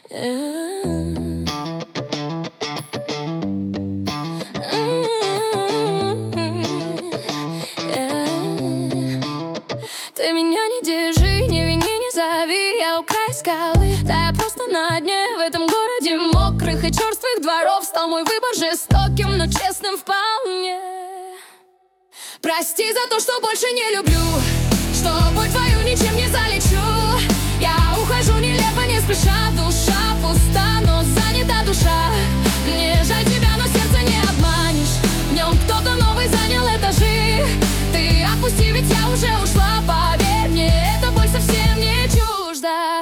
Ты меня не держи, не вини, не зови, я у края скалы. Да я просто на дне в этом городе мокрых и черствых дворов. Стал мой выбор жестоким, но честным вполне. Прости за то, что больше не люблю, что боль твою ничем не залечу. Я ухожу нелепо, не спеша, душа пуста, но занята душа. Мне жаль тебя, но сердце не обманешь, в нем кто-то новый занял этажи. Ты отпусти, ведь я уже ушла, поверь мне, эта боль совсем не чужда.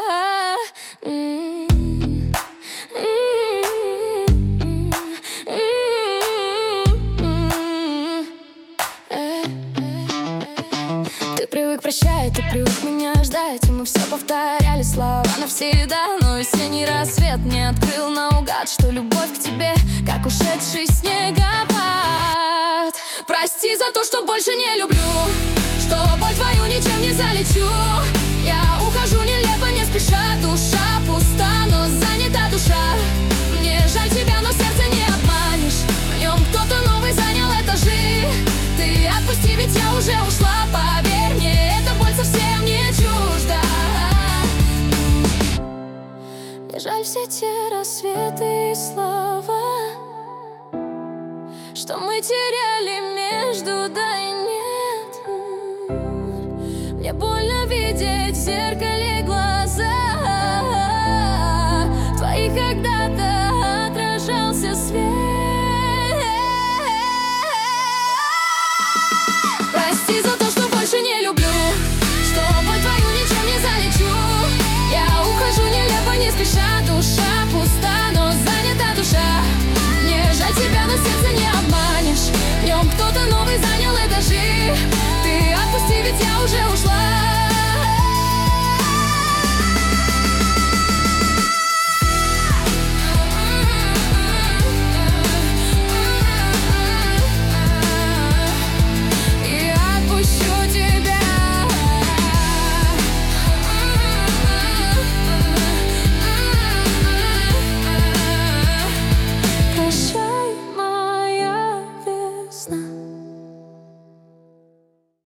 Ты привык прощать, ты привык меня ждать, и мы все повторяли слова навсегда. Но весенний рассвет мне открыл наугад, что любовь к тебе, как ушедший снегопад. Прости за то, что больше не люблю, что боль твою ничем не залечу. Я ухожу нелепо, не спеша, душа пуста, но занята душа. Мне жаль тебя, но сердце не обманешь, в нем кто-то новый занял этажи. Ты отпусти, ведь я уже ушла, поверь мне, эта боль совсем не чужда. Мне жаль все те рассветы и слова, что мы теряли между да и нет. Мне больно видеть в зеркале глаза твои, когда-то отражался свет. Прости за то, что больше не люблю, что боль твою ничем не залечу. Я ухожу нелепо, не спеша, душа пуста.